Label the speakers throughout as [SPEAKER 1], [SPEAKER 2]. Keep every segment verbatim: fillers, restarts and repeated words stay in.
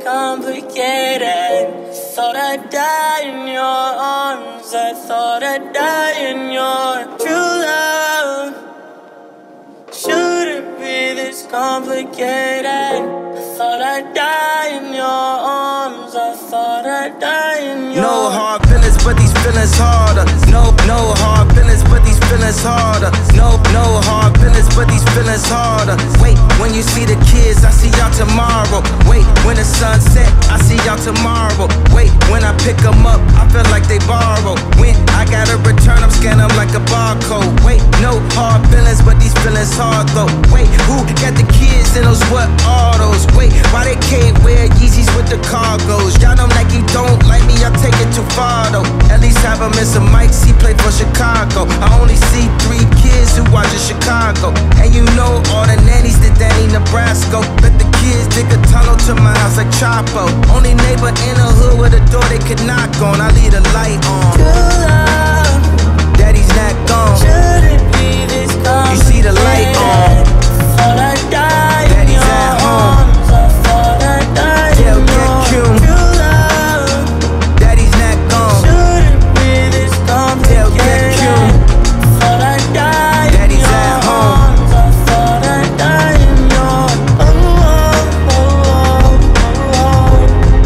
[SPEAKER 1] complicated. Thought I'd die in your arms. I thought I'd die in your true love. Shouldn't be this complicated. I thought I'd die in your arms. I thought I'd die in your.
[SPEAKER 2] No hard feelings, but these feelings harder. No, no hard feelings, but these feelings harder. No, no hard feelings, but these feelings harder. Wait, when you see the kids, I see y'all tomorrow. Wait, when the sun set, I see y'all tomorrow. Wait, when I pick them up, I feel like they borrow. When I gotta return, I'm scanning them like a barcode. Wait, no hard feelings, but these feelings hard though. Wait, who got the kids in those what autos? Wait, why they can't wear Yeezys with the cargos? Y'all know like you don't like me, I'll take it too far though. At least have him in some mics, he played for Chicago. I only see three kids who watch in Chicago. And you know all the nannies that Danny Nebraska. Bet the kids dig a tunnel to my house like Chapo. Only neighbor in the hood with a door they could knock on. I leave the light on.
[SPEAKER 1] True love.
[SPEAKER 2] Daddy's not gone.
[SPEAKER 1] Shouldn't be this complicated.
[SPEAKER 2] You see the light on.
[SPEAKER 1] Thought I'd die in
[SPEAKER 2] Daddy's
[SPEAKER 1] your
[SPEAKER 2] at home.
[SPEAKER 1] arms. I thought I'd die
[SPEAKER 2] Yeah,
[SPEAKER 1] in
[SPEAKER 2] get
[SPEAKER 1] your
[SPEAKER 2] Cume.
[SPEAKER 1] true love.
[SPEAKER 2] Daddy's not gone.
[SPEAKER 1] Shouldn't be this
[SPEAKER 2] Yeah, get
[SPEAKER 1] complicated.
[SPEAKER 2] Cume.
[SPEAKER 1] Thought I'd die in
[SPEAKER 2] Daddy's
[SPEAKER 1] your
[SPEAKER 2] at home.
[SPEAKER 1] arms. I thought I'd die in your. Oh, oh, oh, oh, oh.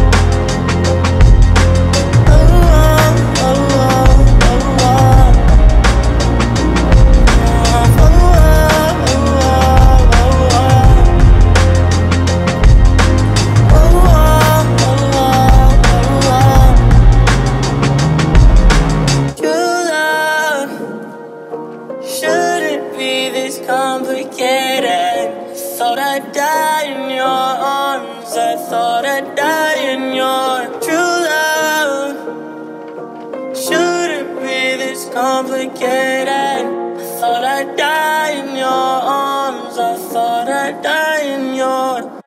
[SPEAKER 1] Oh, oh, oh, oh, oh. Shouldn't be this complicated. Thought I'd die in your arms. I thought I'd die in your true love. Shouldn't be this complicated. I thought I'd die in your arms. I thought I'd die in your.